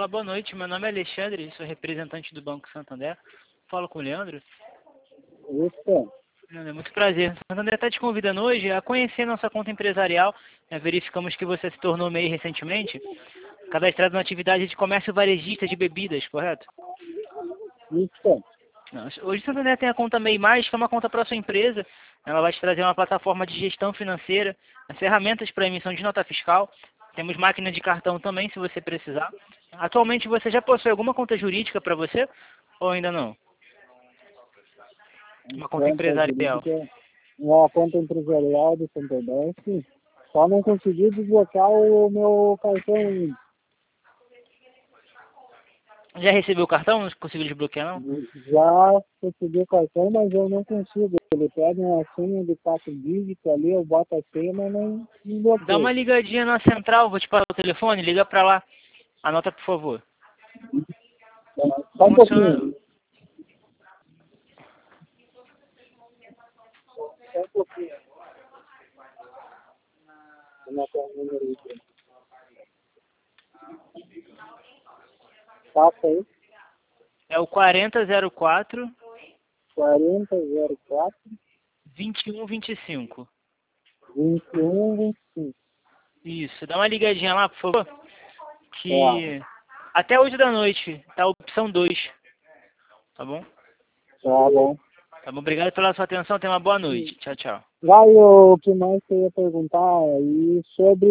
Olá, boa noite. Meu nome é Alexandre, sou representante do Banco Santander. Falo com o Leandro. Isso. Leandro, é muito prazer. O Santander está te convidando hoje a conhecer nossa conta empresarial. Verificamos que você se tornou MEI recentemente, cadastrado na atividade de comércio varejista de bebidas, correto? Isso. Não, hoje o Santander tem a conta MEI+, que é uma conta para a sua empresa. Ela vai te trazer uma plataforma de gestão financeira, ferramentas para emissão de nota fiscal. Temos máquina de cartão também, se você precisar. Atualmente você já possui alguma conta jurídica para você? Ou ainda não? Uma conta empresarial. Uma conta empresarial do Santander, sim. Só não consegui desbloquear o meu cartão ainda. Já recebeu o cartão? Não conseguiu desbloquear, não? Já recebi o cartão, mas eu não consigo. Ele pede uma senha de 4 dígitos ali, eu boto a senha, mas não Dá desbloqueio. uma ligadinha na central, vou te passar o telefone, liga para lá. Anota, por favor. Só um Funciona... pouquinho. Só um pouquinho. Vou anotar o número aqui. Passa aí. É o 4004 4004 2125. 2125. Isso, dá uma ligadinha lá, por favor. Tá, Que até hoje da noite tá a opção 2. Tá bom? tá bom. Tá bom, obrigado pela sua atenção, tenha uma boa noite. Tchau, tchau. Vai, o que mais que eu ia perguntar, e sobre